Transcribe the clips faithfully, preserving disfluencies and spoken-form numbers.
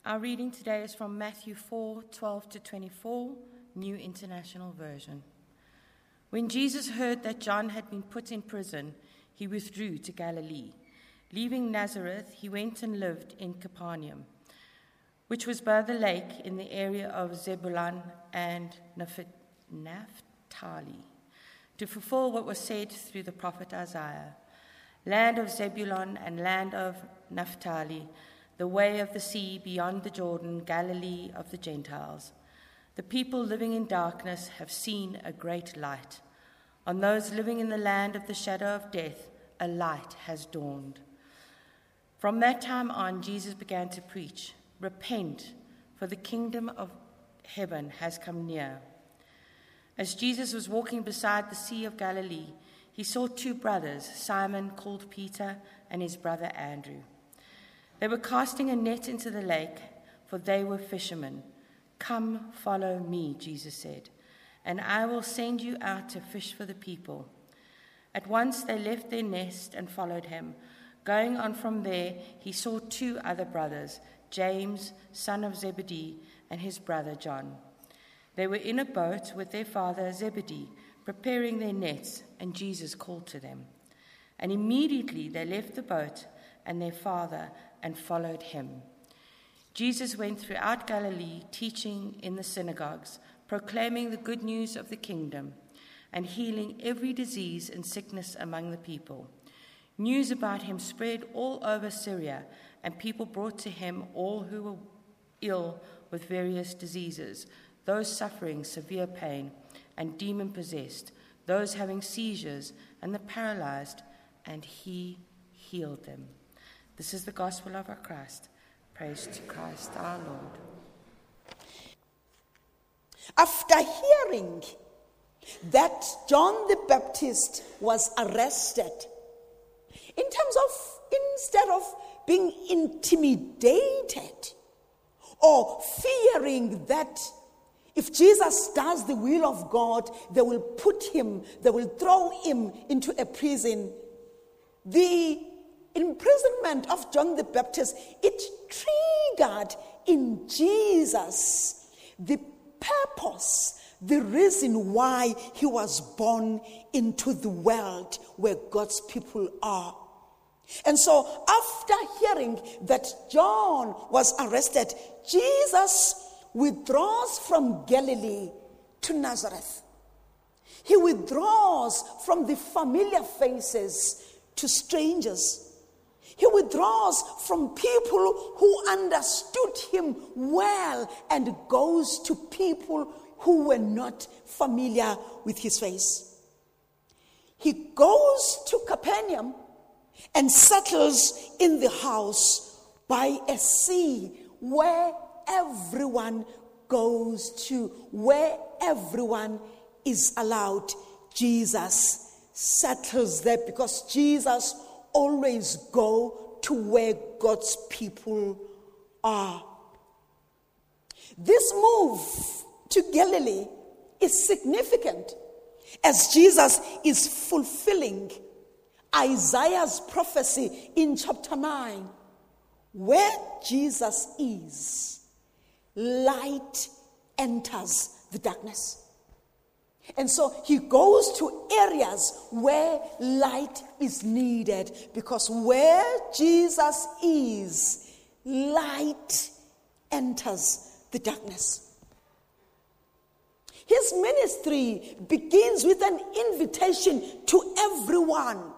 Our reading today is from Matthew four, twelve to twenty-four, New International Version. When Jesus heard that John had been put in prison, he withdrew to Galilee. Leaving Nazareth, he went and lived in Capernaum, which was by the lake in the area of Zebulun and Naphtali, to fulfill what was said through the prophet Isaiah. Land of Zebulun and land of Naphtali, the way of the sea beyond the Jordan, Galilee of the Gentiles. The people living in darkness have seen a great light. On those living in the land of the shadow of death, a light has dawned. From that time on, Jesus began to preach, "Repent, for the kingdom of heaven has come near." As Jesus was walking beside the Sea of Galilee, he saw two brothers, Simon called Peter and his brother Andrew. They were casting a net into the lake, for they were fishermen. "Come, follow me," Jesus said, "and I will send you out to fish for the people." At once they left their nest and followed him. Going on from there, he saw two other brothers, James, son of Zebedee, and his brother John. They were in a boat with their father Zebedee, preparing their nets, and Jesus called to them. And immediately they left the boat and their father and followed him. Jesus went throughout Galilee, teaching in the synagogues, proclaiming the good news of the kingdom, and healing every disease and sickness among the people. News about him spread all over Syria, and people brought to him all who were ill with various diseases, those suffering severe pain and demon-possessed, those having seizures and the paralyzed, and he healed them. This is the gospel of our Christ. Praise to Christ our Lord. After hearing that John the Baptist was arrested, in terms of, instead of being intimidated or fearing that if Jesus does the will of God, they will put him, they will throw him into a prison, the imprisonment of John the Baptist, it triggered in Jesus the purpose, the reason why he was born into the world where God's people are. And so after hearing that John was arrested, Jesus withdraws from Galilee to Nazareth. He withdraws from the familiar faces to strangers. He withdraws from people who understood him well and goes to people who were not familiar with his face. He goes to Capernaum and settles in the house by a sea where everyone goes to, where everyone is allowed. Jesus settles there because Jesus always go to where God's people are. This move to Galilee is significant as Jesus is fulfilling Isaiah's prophecy in chapter nine. Where Jesus is, light enters the darkness. And so he goes to areas where light is needed, because where Jesus is, light enters the darkness. His ministry begins with an invitation to everyone.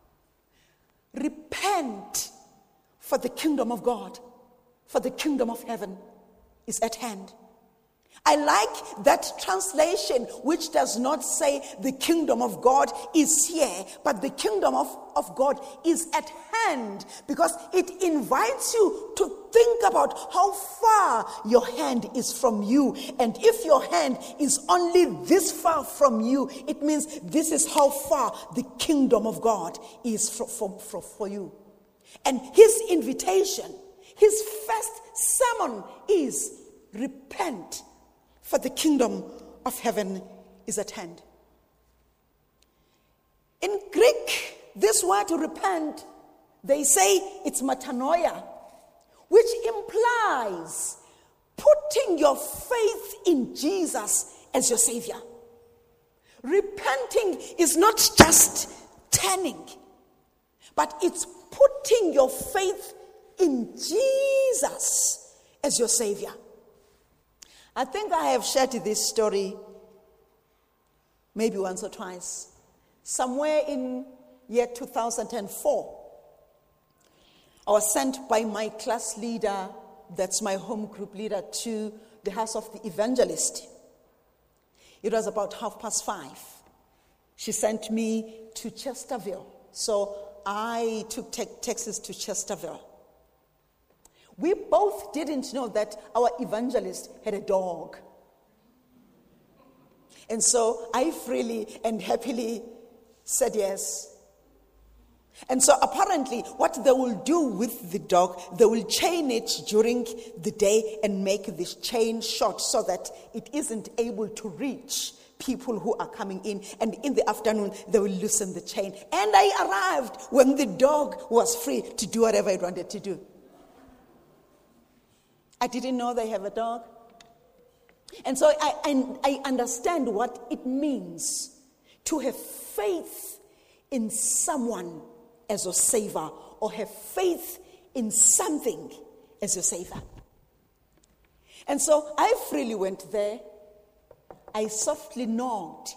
Repent, for the kingdom of God, for the kingdom of heaven is at hand. I like that translation, which does not say the kingdom of God is here, but the kingdom of, of God is at hand, because it invites you to think about how far your hand is from you. And if your hand is only this far from you, it means this is how far the kingdom of God is for, for, for, for you. And his invitation, his first sermon is repent, for the kingdom of heaven is at hand. In Greek, this word repent, they say it's metanoia, which implies putting your faith in Jesus as your Savior. Repenting is not just turning, but it's putting your faith in Jesus as your Savior. I think I have shared this story maybe once or twice. Somewhere in year two thousand four, I was sent by my class leader, that's my home group leader, to the house of the evangelist. It was about half past five. She sent me to Chesterville. So I took te- taxis to Chesterville. We both didn't know that our evangelist had a dog. And so I freely and happily said yes. And so apparently what they will do with the dog, they will chain it during the day and make this chain short so that it isn't able to reach people who are coming in. And in the afternoon, they will loosen the chain. And I arrived when the dog was free to do whatever it wanted to do. I didn't know they have a dog. And so I, I, I understand what it means to have faith in someone as your savior, or have faith in something as your savior. And so I freely went there. I softly knocked.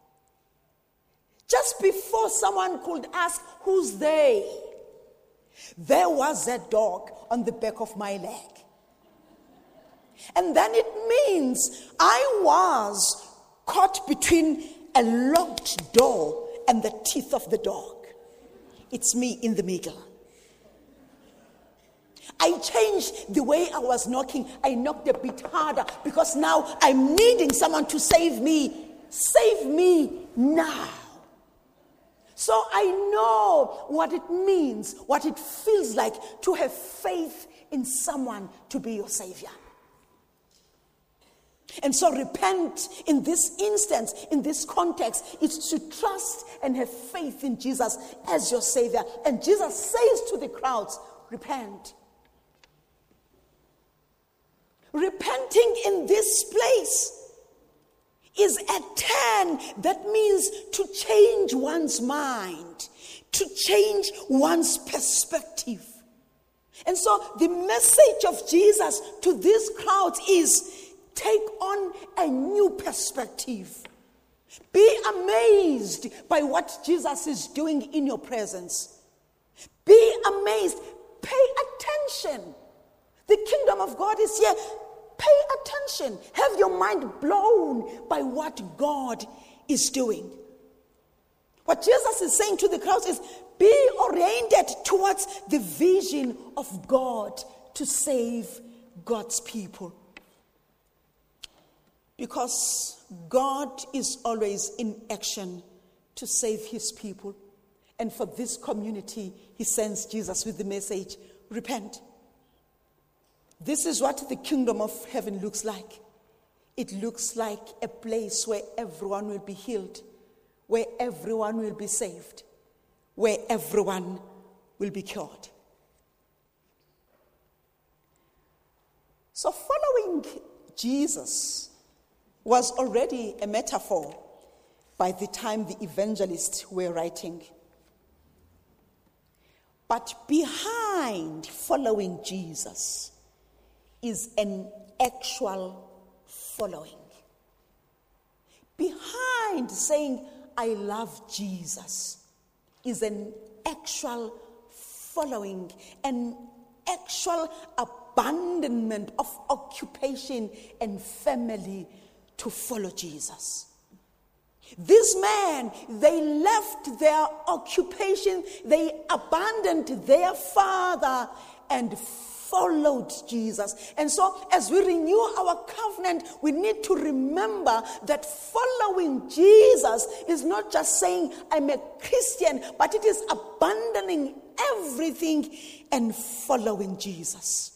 Just before someone could ask, who's they? There was a dog on the back of my leg. And then it means I was caught between a locked door and the teeth of the dog. It's me in the middle. I changed the way I was knocking. I knocked a bit harder because now I'm needing someone to save me. Save me now. So I know what it means, what it feels like to have faith in someone to be your savior. And so repent in this instance, in this context, is to trust and have faith in Jesus as your savior. And Jesus says to the crowds, repent. Repenting in this place is a turn. That means to change one's mind, to change one's perspective. And so the message of Jesus to these crowds is, take on a new perspective. Be amazed by what Jesus is doing in your presence. Be amazed. Pay attention. The kingdom of God is here. Pay attention. Have your mind blown by what God is doing. What Jesus is saying to the crowds is, be oriented towards the vision of God to save God's people. Because God is always in action to save his people. And for this community, he sends Jesus with the message, repent. This is what the kingdom of heaven looks like. It looks like a place where everyone will be healed, where everyone will be saved, where everyone will be cured. So following Jesus was already a metaphor by the time the evangelists were writing. But behind following Jesus is an actual following. Behind saying, I love Jesus, is an actual following, an actual abandonment of occupation and family to follow Jesus. These men, they left their occupation, they abandoned their father and followed Jesus. And so as we renew our covenant, we need to remember that following Jesus is not just saying I'm a Christian, but it is abandoning everything and following Jesus.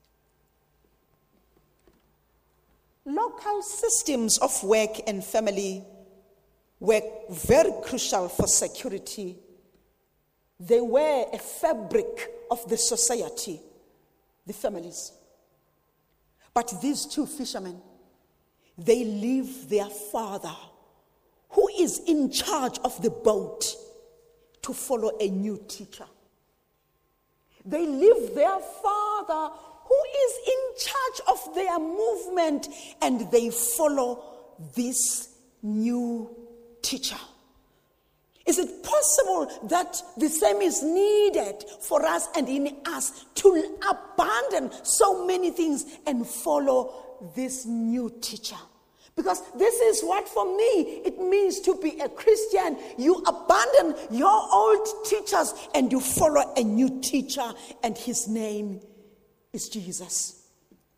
Local systems of work and family were very crucial for security. They were a fabric of the society. the families. But these two fishermen, they leave their father, who is in charge of the boat, to follow a new teacher. They leave their father, who is in charge of their movement, and they follow this new teacher. Is it possible that the same is needed for us and in us to abandon so many things and follow this new teacher? Because this is what, for me, it means to be a Christian. You abandon your old teachers and you follow a new teacher, and his name is Jesus.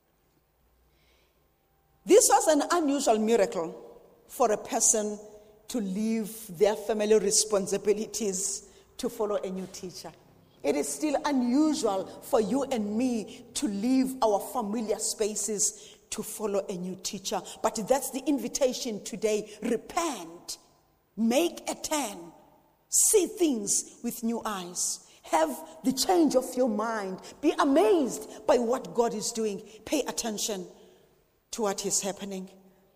This was an unusual miracle for a person to leave their family responsibilities to follow a new teacher. It is still unusual for you and me to leave our familiar spaces to follow a new teacher. But that's the invitation today. Repent. Make a turn. See things with new eyes. Have the change of your mind. Be amazed by what God is doing. Pay attention to what is happening.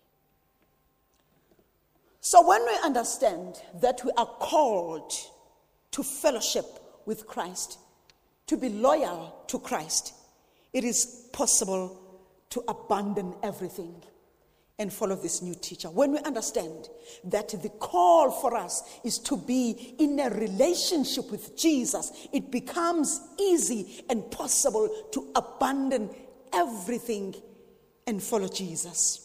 So when we understand that we are called to fellowship with Christ, to be loyal to Christ, it is possible to abandon everything and follow this new teacher. When we understand that the call for us is to be in a relationship with Jesus, it becomes easy and possible to abandon everything and follow Jesus.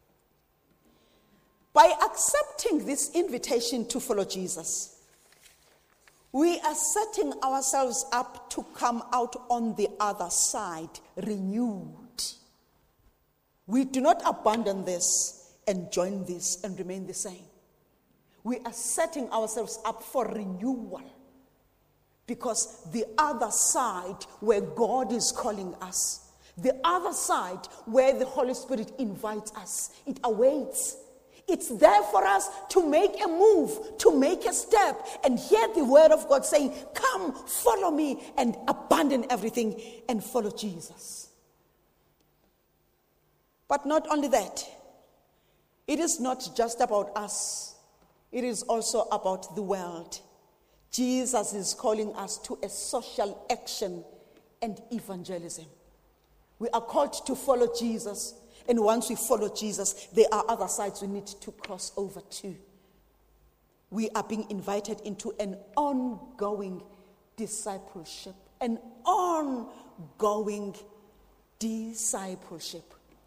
By accepting this invitation to follow Jesus, we are setting ourselves up to come out on the other side renewed. We do not abandon this and join this and remain the same. We are setting ourselves up for renewal, because the other side where God is calling us, the other side where the Holy Spirit invites us, it awaits. It's there for us to make a move, to make a step, and hear the word of God saying, come, follow me, and abandon everything and follow Jesus. But not only that, it is not just about us. It is also about the world. Jesus is calling us to a social action and evangelism. We are called to follow Jesus. And once we follow Jesus, there are other sides we need to cross over to. We are being invited into an ongoing discipleship. An ongoing discipleship.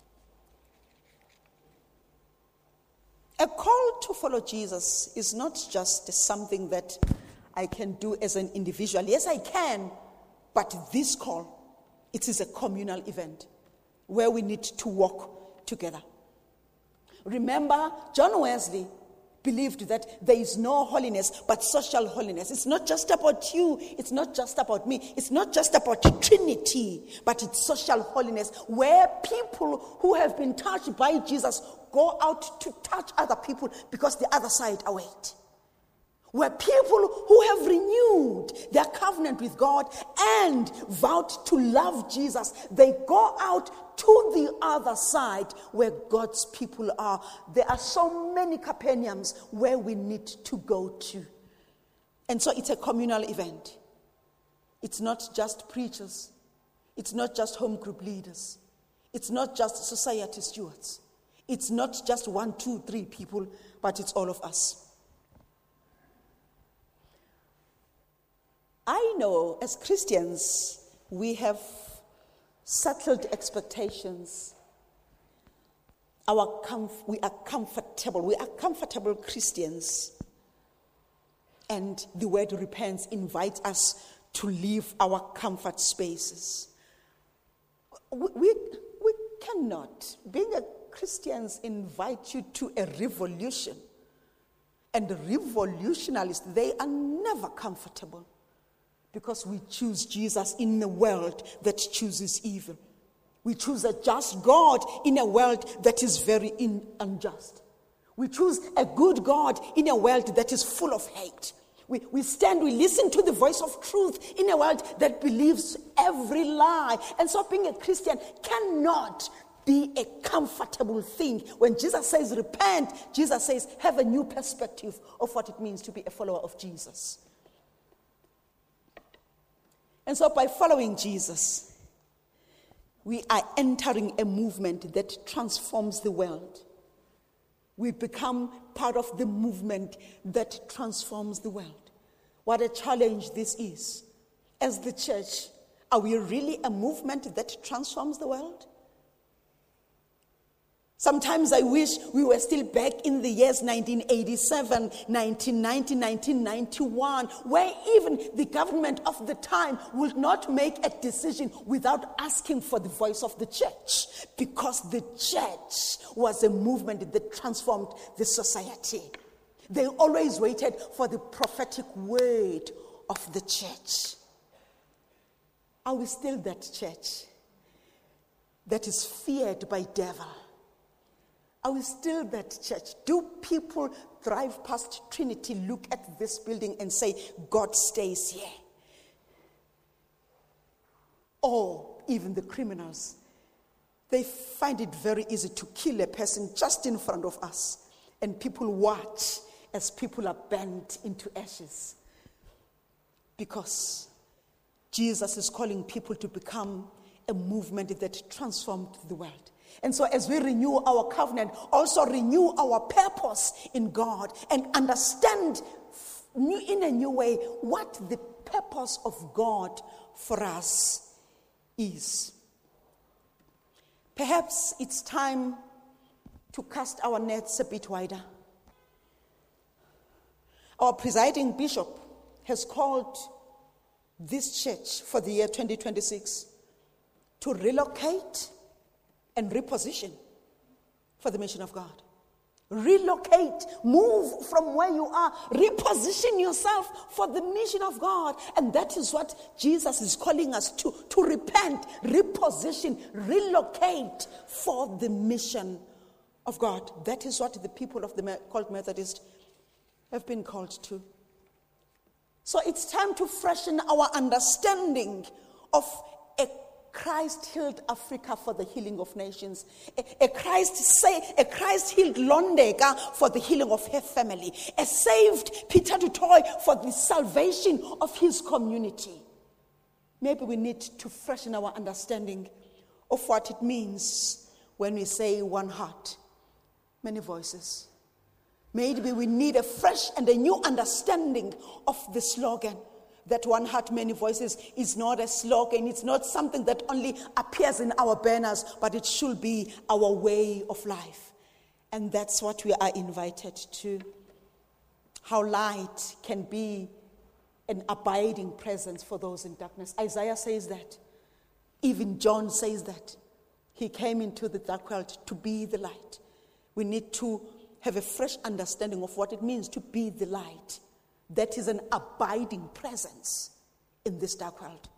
A call to follow Jesus is not just something that I can do as an individual. Yes, I can, but this call, it is a communal event where we need to walk together. Remember, John Wesley believed that there is no holiness but social holiness. It's not just about you. It's not just about me. It's not just about Trinity, but it's social holiness, where people who have been touched by Jesus go out to touch other people because the other side await. Where people who have renewed their covenant with God and vowed to love Jesus, they go out to the other side where God's people are. There are so many Capernaums where we need to go to. And so it's a communal event. It's not just preachers. It's not just home group leaders. It's not just society stewards. It's not just one, two, three people, but it's all of us. I know as Christians, we have settled expectations. Our comf- we are comfortable. We are comfortable Christians. And the word repents invites us to leave our comfort spaces. We, we, we cannot, being a Christians, invite you to a revolution. And the revolutionists, they are never comfortable. Because we choose Jesus in a world that chooses evil. We choose a just God in a world that is very in- unjust. We choose a good God in a world that is full of hate. We, we stand, we listen to the voice of truth in a world that believes every lie. And so being a Christian cannot be a comfortable thing. When Jesus says repent, Jesus says have a new perspective of what it means to be a follower of Jesus. And so by following Jesus, we are entering a movement that transforms the world. We become part of the movement that transforms the world. What a challenge this is. As the church, are we really a movement that transforms the world? Sometimes I wish we were still back in the years nineteen eighty-seven, nineteen ninety, nineteen ninety-one, where even the government of the time would not make a decision without asking for the voice of the church, because the church was a movement that transformed the society. They always waited for the prophetic word of the church. Are we still that church that is feared by devil? Are we still that church? Do people drive past Trinity, look at this building and say, God stays here? Or even the criminals, they find it very easy to kill a person just in front of us, and people watch as people are burnt into ashes. Because Jesus is calling people to become a movement that transformed the world. And so as we renew our covenant, also renew our purpose in God and understand in a new way what the purpose of God for us is. Perhaps it's time to cast our nets a bit wider. Our presiding bishop has called this church for the year twenty twenty-six to relocate and reposition for the mission of God. Relocate, move from where you are, reposition yourself for the mission of God. And that is what Jesus is calling us to, to repent, reposition, relocate for the mission of God. That is what the people of the called Methodist have been called to. So it's time to freshen our understanding of a Christ-healed Africa for the healing of nations. A, a Christ say, a Christ-healed Londega for the healing of her family. A saved Peter Dutoy for the salvation of his community. Maybe we need to freshen our understanding of what it means when we say one heart, many voices. Maybe we need a fresh and a new understanding of the slogan. That one heart, many voices is not a slogan. It's not something that only appears in our banners, but it should be our way of life. And that's what we are invited to. How light can be an abiding presence for those in darkness. Isaiah says that. Even John says that. He came into the dark world to be the light. We need to have a fresh understanding of what it means to be the light. That is an abiding presence in this dark world.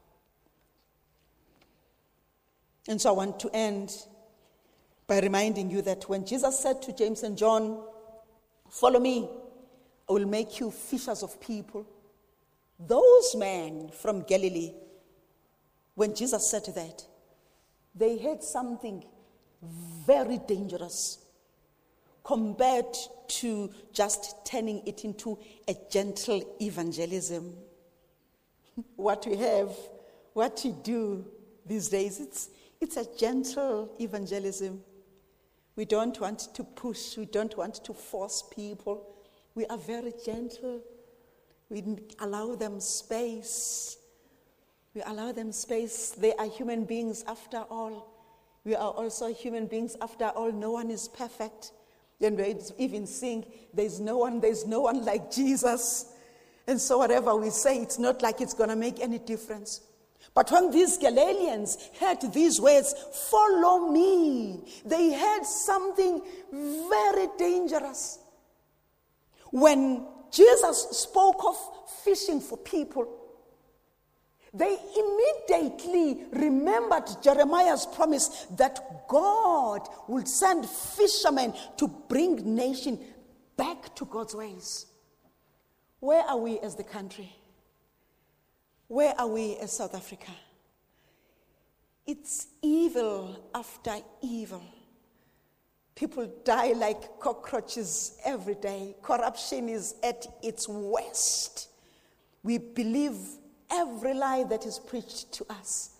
And so I want to end by reminding you that when Jesus said to James and John, "Follow me, I will make you fishers of people," those men from Galilee, when Jesus said that, they had something very dangerous compared to just turning it into a gentle evangelism. What we have, what we do these days, it's, it's a gentle evangelism. We don't want to push, we don't want to force people. We are very gentle. We allow them space. We allow them space. They are human beings after all. We are also human beings after all. No one is perfect. And we even sing, there's no one, there's no one like Jesus. And so whatever we say, it's not like it's going to make any difference. But when these Galileans heard these words, "Follow me," they heard something very dangerous. When Jesus spoke of fishing for people, they immediately remembered Jeremiah's promise that God would send fishermen to bring nation back to God's ways. Where are we as the country? Where are we as South Africa? It's evil after evil. People die like cockroaches every day. Corruption is at its worst. We believe every lie that is preached to us.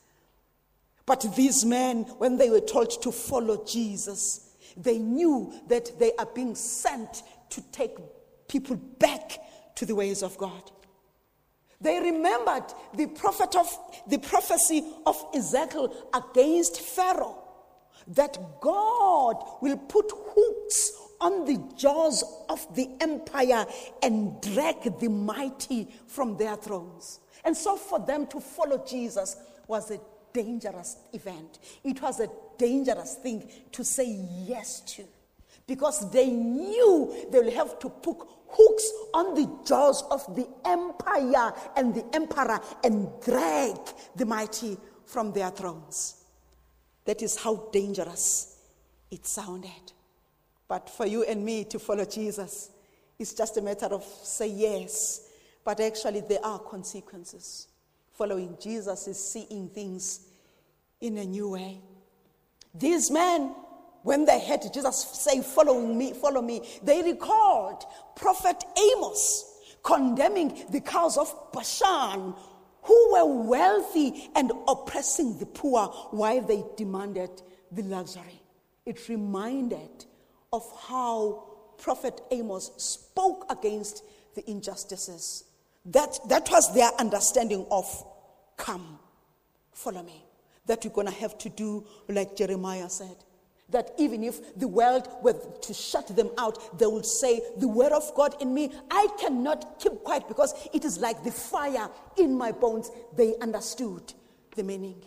But these men, when they were told to follow Jesus, they knew that they are being sent to take people back to the ways of God. They remembered the prophet of the prophecy of Ezekiel against Pharaoh, that God will put hooks on the jaws of the empire and drag the mighty from their thrones. And so for them to follow Jesus was a dangerous event. It was a dangerous thing to say yes to, because they knew they will have to put hooks on the jaws of the empire and the emperor and drag the mighty from their thrones. That is how dangerous it sounded. But for you and me to follow Jesus, it's just a matter of say yes. But actually there are consequences. Following Jesus is seeing things in a new way. These men, when they heard Jesus say, follow me, follow me, they recalled Prophet Amos condemning the cows of Bashan, who were wealthy and oppressing the poor while they demanded the luxury. It reminded of how Prophet Amos spoke against the injustices. That, that was their understanding of come, follow me. That we're going to have to do like Jeremiah said. That even if the world were to shut them out, they would say, the word of God in me, I cannot keep quiet because it is like the fire in my bones. They understood the meaning.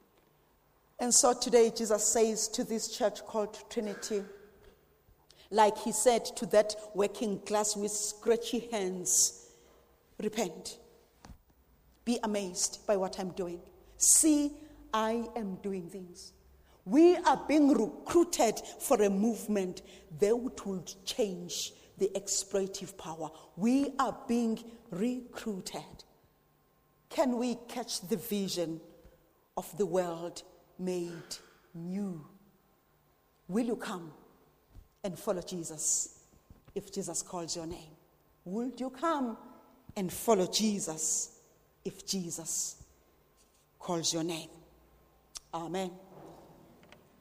And so today Jesus says to this church called Trinity, like he said to that working class with scratchy hands, repent. Be amazed by what I'm doing. See, I am doing things. We are being recruited for a movement that will change the exploitative power. We are being recruited. Can we catch the vision of the world made new? Will you come and follow Jesus if Jesus calls your name? Will you come and follow Jesus if Jesus calls your name? Amen.